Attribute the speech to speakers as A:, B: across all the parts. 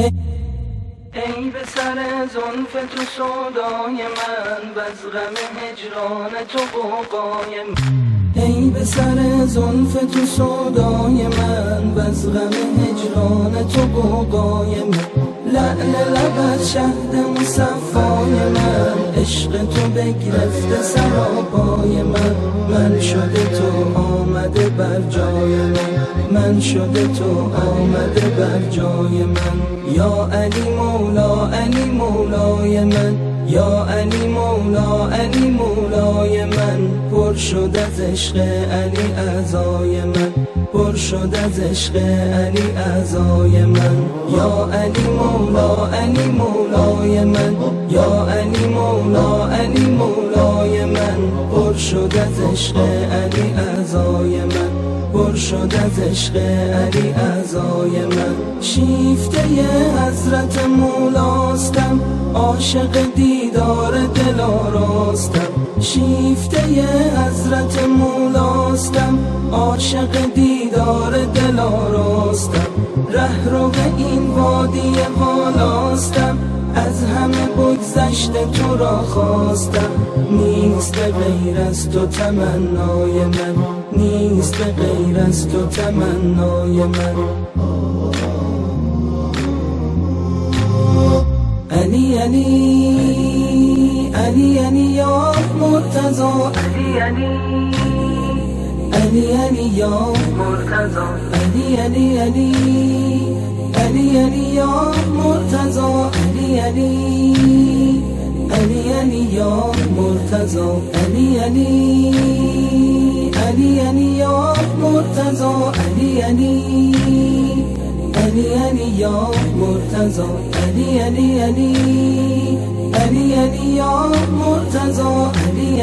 A: ای به سر زلف تو سودای من، وز غم هجران تو غوغای من. ای به سر زلف تو سودای من، وز غم هجران تو غوغای من. لعل لبت شهد مصفای من، عشق تو بگرفته سراپای من. من شده تو آمده بر جای من شده تو آمده بر جای من. یا علی مولا علی مولای من، یا علی مولا علی مولای من. پر شد از عشق علی اعضای من، پر شد از عشق علی اعضای من. یا علی مولا علی مولای من، یا علی مولا علی مولای من. پر شد از عشق علی اعضای من، پر شد از عشق علی اعضای من. شیفته حضرت مولاستم، عاشق دیدار دل آراستم. شیفته حضرت مولاستم، عاشق دیدار دل آراستم. رهرو این وادی والاستم، از همه بگذشته تو را خواستم. نیست غیر از تو تمنای من، نیست غیر از تو تمنای من. علی علی علی علی یا مرتضی، علی علی علی علی یا مرتضی، علی علی علی علی علی یا مرتضی، علی علی علی علی یا مرتضی، علی علی علی علی یا مرتضی، علی علی علی علی یا مرتضی، علی علی علی علی علی یا مرتضی، علی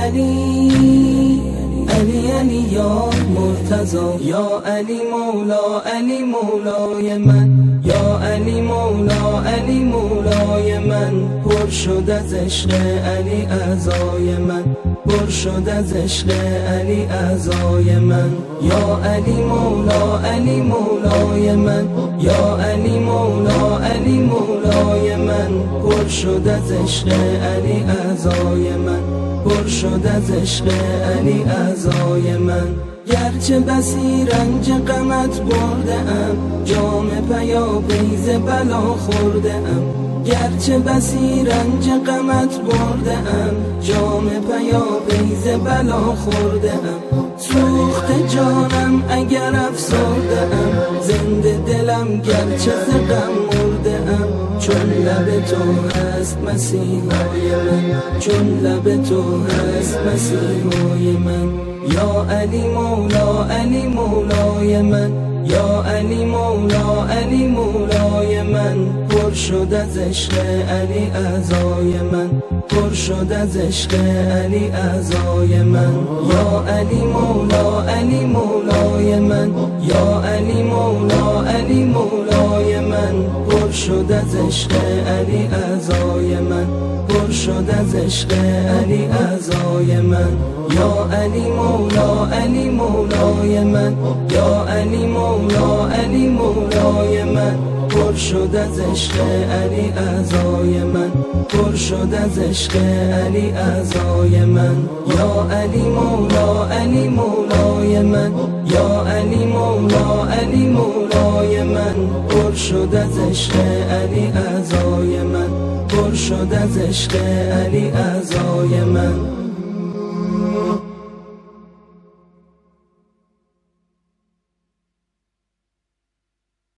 A: علی علی علی یا مرتضی. یا علی مولا علی مولای من، یا علی مولا علی مولای من. پر شد از عشق علی اعضای من، پر شد از عشق علی اعضای من. یا علی مولا علی مولای من، یا علی مولا علی مولای من. پر شد از عشق علی اعضای من، پر شد از عشق علی اعضای من. گرچه بسی رنج غمت برده ام، جام پیاپیز بلا خورده ام. گرچه بسی رنج غمت برده ام، جام پیاپیز بلا خورده ام. سوخت جانم اگر افسرده ام، زنده دلم گرچه ز غم مرده ام. چون لب تو هست مسیحای من، چون لب تو هست مسیحای من. یا علی مولا علی مولای من، یا علی مولا علی مولای من. پر شد از عشق علی اعضای من، پر شد از عشق علی اعضای من. یا علی مولا علی مولای من، یا علی مولا علی مولای من. پر شد از عشق علی اعضای من، پر شد از عشق علی اعضای من. یا علی مولا علی مولای من، یا علی مولا علی مولای من. پر شد از عشق علی اعضای من، پر شد از عشق علی اعضای من. یا علی مولا علی مولای من، یا علی مولا علی مولای من. پر شد از عشق علی اعضای من، پر شد از عشق علی اعضای من.